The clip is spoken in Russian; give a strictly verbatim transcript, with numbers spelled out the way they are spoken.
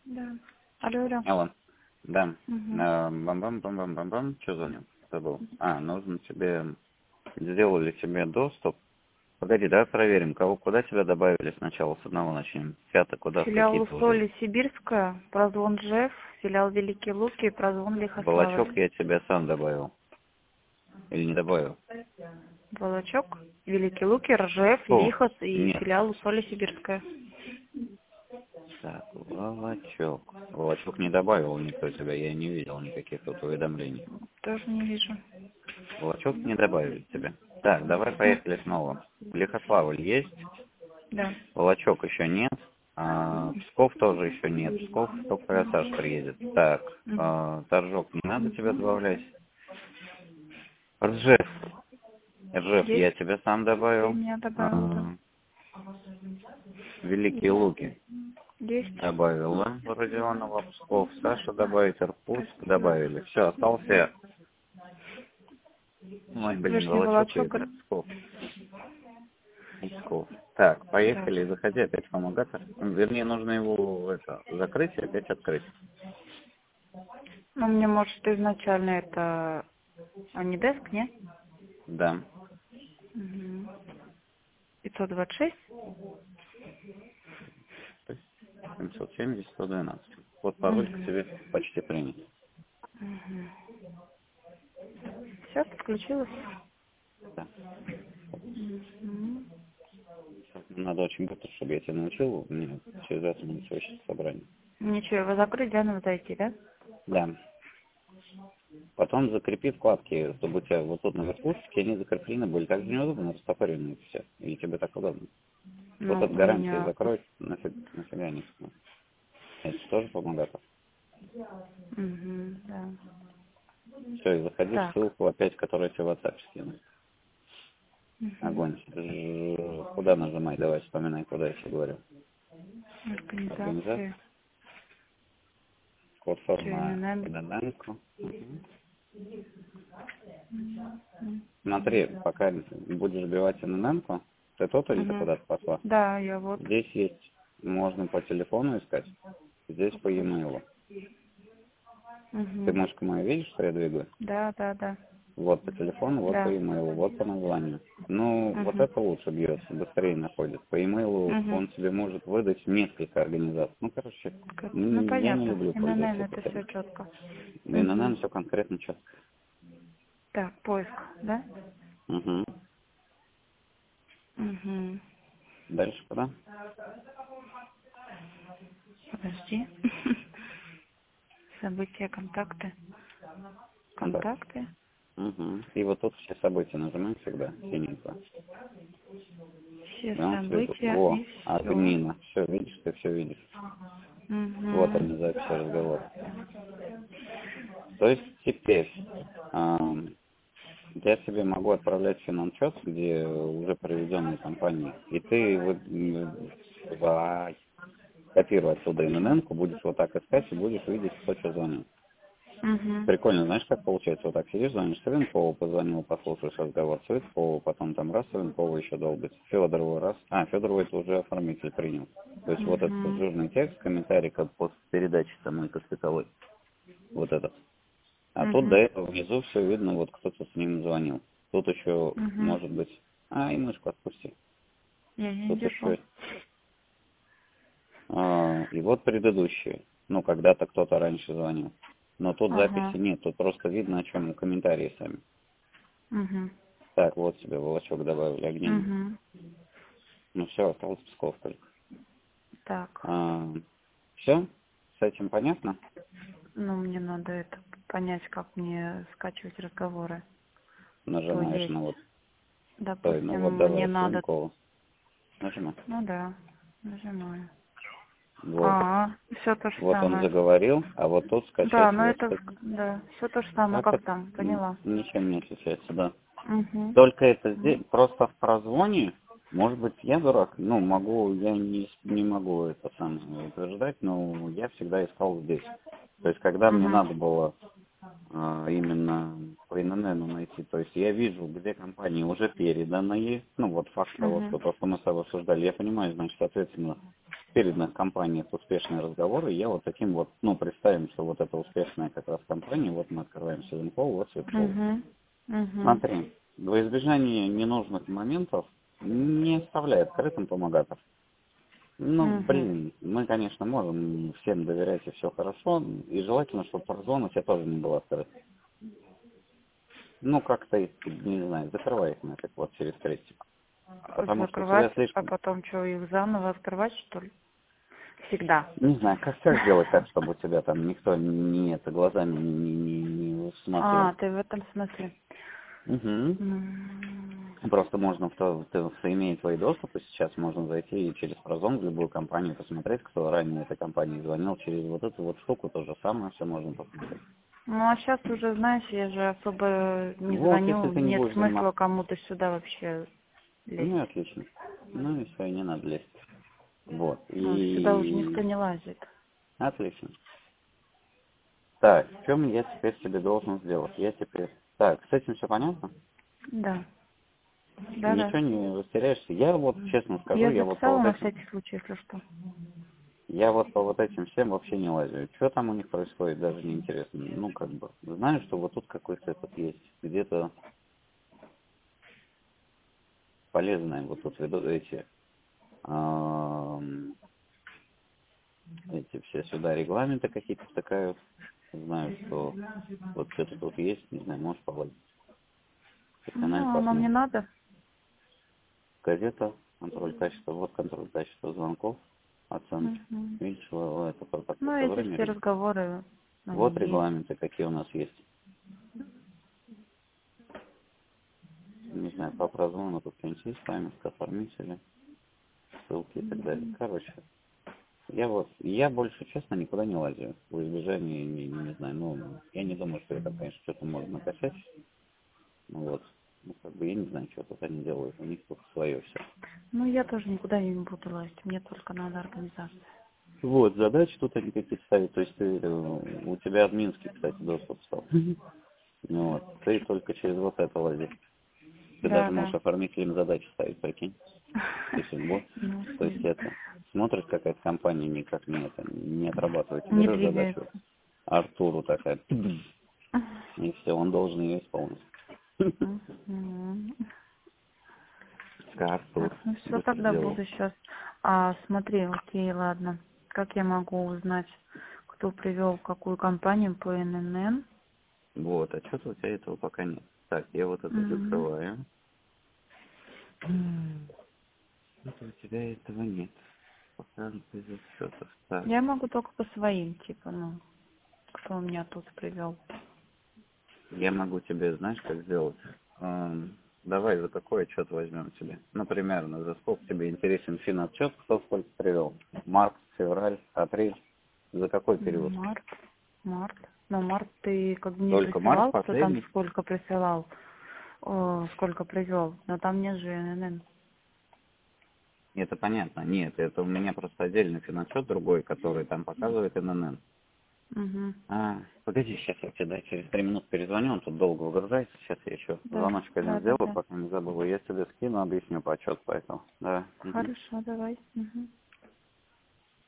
Да. Алло, алло. Алло. Да. Угу. А, Бам-бам-бам-бам-бам-бам. Что звонил? Забыл. А, нужно тебе... Сделали тебе доступ. Погоди, давай проверим, кого, куда тебя добавили сначала, с одного начнем. Пятый, куда, в Филиал какие-то уже. Усолье Сибирская, прозвон Джефф, филиал Великие Луки, прозвон Волочок Лихославль. я тебя сам добавил. Или не добавил? Волочок, Великие Луки, Ржев, О, Лихос и нет. филиал Усолье Сибирская. Так, Волочок. Волочок не добавил никто тебя, я не видел никаких тут уведомлений. Тоже не вижу. Волочок не добавили тебя. Так, давай поехали снова. Лихославль есть? Да. Волочок еще нет. А, Псков тоже еще нет. Псков только когда Саш приедет. Так, а, Торжок не надо тебя добавлять. Ржев. Ржев я Есть? тебя сам Ты добавил. меня добавил, да. А, Великие Луки Есть? добавила. Родионова, Псков, Саша добавить, Иркутск добавили. Все, остался. Ой, блин, Вышний Волочок и Волочок. это Псков. Псков. Так, Так. поехали, заходи опять в помогатор. Вернее, нужно его это, закрыть и опять открыть. Ну, мне, может, изначально это Анидеск, не? Да. Угу. пятьсот двадцать шесть? семьсот семьдесят сто двенадцать. Вот пароль к Угу. тебе почти принят. Угу. Все, подключилась? Да. Угу. Надо очень быстро, чтобы я тебя научил. У меня через двадцать минут следующее собрание. Ничего, его закрыть, заново зайти, да? Да. Потом закрепи вкладки, чтобы у тебя вот тут на верхушечке они закреплены были. Так же неудобно, растопыренные все. Или тебе так удобно? Вот Ну, эта у гарантия меня... закроет, нафиг, нафига не нужно. Это тоже помогает. Угу, да. Все, и заходи в Так. ссылку опять, которая тебе в WhatsApp скину. Угу. Огонь. Ж- Куда нажимай? Давай, вспоминай, куда я тебе говорю. Организация. Организации. Код Что, форма ИНН? Дананко. Угу. Смотри, пока будешь вбивать ННН-ку, ты тот или ты Угу. куда-то пошла? Да, я вот. Здесь есть, можно по телефону искать, здесь по e-mail. Ты Угу. мышку мою видишь, что я двигаю? Да, да, да. Вот по телефону, вот по Да. e-mail, вот по названию. Ну, вот Угу. это лучше бьется, быстрее находит. По e-mail Угу. он тебе может выдать несколько организаций. Ну, короче, Ну, м, я не понятно. люблю ИНН пользоваться это этой все хренью. четко. Да и на Угу. нам все конкретно четко. Так, поиск, да? Угу. Угу. Дальше куда? Подожди. События, контакты. Контакт. Контакты. Угу. И вот тут все события нажимаем всегда, синенько. Все И он тебе тут, события во, и все. админа, все, видишь, ты все видишь. Вот Угу. они, запись разговора. То есть теперь ам, я тебе могу отправлять финанчет, где уже проведенные компании, и ты вот, м, ай, копируй оттуда ИНН-ку, будешь вот так искать и будешь видеть, кто что звонил. Угу. Прикольно, знаешь, как получается, вот так сидишь, звонишь, Савенкову позвонил, послушаешь разговор, Савенкову, потом там раз, Савенкову еще долбит, Федорову раз, а, Федорову это уже оформитель принял. То есть вот этот Угу. жирный текст, комментарий, как после передачи самой Костыковой, вот этот. А тут до Угу. этого внизу все видно, вот кто-то с ним звонил. Тут еще, Угу. может быть, а, и мышку отпусти. Я не Тут держу. еще, а, и вот предыдущие, ну, когда-то кто-то раньше звонил. Но тут записи Ага. нет, тут просто видно, о чем комментарии сами. Угу. Так, вот тебе волочок добавили огненный. Угу. Ну все, осталось Псков только. Так. А, все? С этим понятно? Ну, мне надо это понять, как мне скачивать разговоры. То Нажимаешь есть, на вот, стой, ну вот допустим, мне давай, надо... Савенкова. Нажимай. Ну да, нажимаю. Вот. А, все то же Вот он самое. заговорил, а вот тут Да, скачать но вот. это, Так, да, все то же самое, так как это там, м, поняла. ничем не отличается, да. Угу. Только это здесь, просто в прозвоне, может быть, я дурак, ну, могу, я не, не могу это самое утверждать, но я всегда искал здесь. То есть, когда мне Угу. надо было а, именно по ИНН найти, то есть я вижу, где компании уже переданные, ну, вот факт того, Угу. что то, что мы с тобой обсуждали, я понимаю, значит, соответственно, перед компанией успешные разговоры, я вот таким вот, ну, представим, что вот это успешная как раз компания, вот мы открываем Seven Call, вот Seven Call. Угу. Угу. Смотри, во избежание ненужных моментов не оставляй открытым помогатор. Ну, Угу. блин, мы, конечно, можем всем доверять, и все хорошо, и желательно, чтобы парзон у тебя тоже не был открыт. Ну, как-то, их, не знаю, закрывай их нафиг вот через крестик. Потому что у тебя Закрывать, а слишком... потом что, их заново открывать, что ли? Всегда. Не знаю, как, как сделать так, чтобы у тебя там никто не это глазами не, не, не, не смотрел. А, ты в этом смысле. Угу. М. Просто можно, в то, в- имея твои доступы, сейчас можно зайти и через Прозон в любую компанию посмотреть, кто ранее этой компании звонил, через вот эту вот штуку то же самое все можно посмотреть. Ну, а сейчас уже, знаешь, я же особо не Вот, если звоню, ты не нет будешь смысла заниматься. кому-то сюда вообще лезть. Ну и отлично. Ну и все, и не надо лезть. Вот. Ну, сюда уже никто И не лазит. отлично. Так, в чем я теперь тебе должен сделать? Я теперь... Так, с этим все понятно? Да. Да-да. Ничего не растеряешься. Я вот, честно скажу, Я я вот по записала вот на этим... всякий случай, если что. Я вот по вот этим всем вообще не лазю. Что там у них происходит, даже не интересно. Ну, как бы, знаю, что вот тут какой-то этот есть. Где-то полезные вот тут ведут эти... ам, эти все сюда регламенты какие-то втыкают. Знаю, что вот что-то тут есть, не знаю, можешь полазить. Канал Ну, оно мне посмотрим. надо. Газета, контроль качества, вот контроль качества звонков, оценки. Мгм. Видишь, вот это про Ну, такое эти время. все разговоры, Вот они есть. регламенты, какие у нас есть. Не знаю, по прозвону тут что-нибудь есть, памятка, оформители, ссылки и так далее. Короче, я вот, я больше, честно, никуда не лазю. В избежание, не, не знаю, ну, я не думаю, что это, конечно, что-то можно накачать. Ну вот. Ну, как бы, я не знаю, что тут они делают. У них тут свое все. Ну, я тоже никуда не буду лазить. Мне только надо организация. Вот, задачи тут они какие-то ставят. То есть ты, э, у тебя админский, кстати, доступ стал. Ну вот, ты только через вот это лазишь. Ты Да, даже можешь да. оформителям задачи ставить, прикинь. То есть, вот, Ну, то есть это, смотришь, какая-то компания никак не, это, не отрабатывает. не Берешь двигается. задачу Артуру такая, и все, он должен ее исполнить. Мгм. Артур, Так, ну все, быстро тогда делал. буду сейчас. А, смотри, окей, ладно. Как я могу узнать, кто привел какую компанию по эн эн эн? Вот, а что-то у тебя этого пока нет. Так, я вот это Мгм. закрываю. Это у тебя этого нет. Пока без счетов. Так, Я могу только по своим, типа, ну, кто меня тут привел. я могу тебе, знаешь, как сделать? Эм, давай за какой отчет возьмем тебе? Ну, примерно, за сколько тебе интересен финотчет, кто сколько привел? Март, февраль, апрель. За какой период? Март, март. Но март ты как бы не Только март присылал, кто там последний? сколько присылал, о, сколько привел. Но там нет же эн эн эн. Это понятно. Нет, это у меня просто отдельный финотчет другой, который там показывает эн эн эн. Угу. А, погоди, сейчас я тебе дай, через три минуты перезвоню, он тут долго выгружается. Сейчас я еще Да, звоночек один да, да, сделаю, да. пока не забыл. Я тебе скину, объясню по отчету, поэтому. Да. Мгм. Хорошо, давай. Угу.